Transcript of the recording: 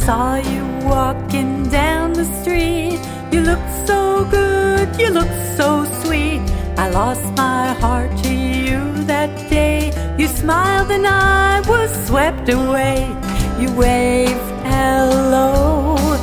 saw you walking down the street. You looked so good, you looked so sweet. I lost my heart to you that day. You smiled and I was swept away. You waved hello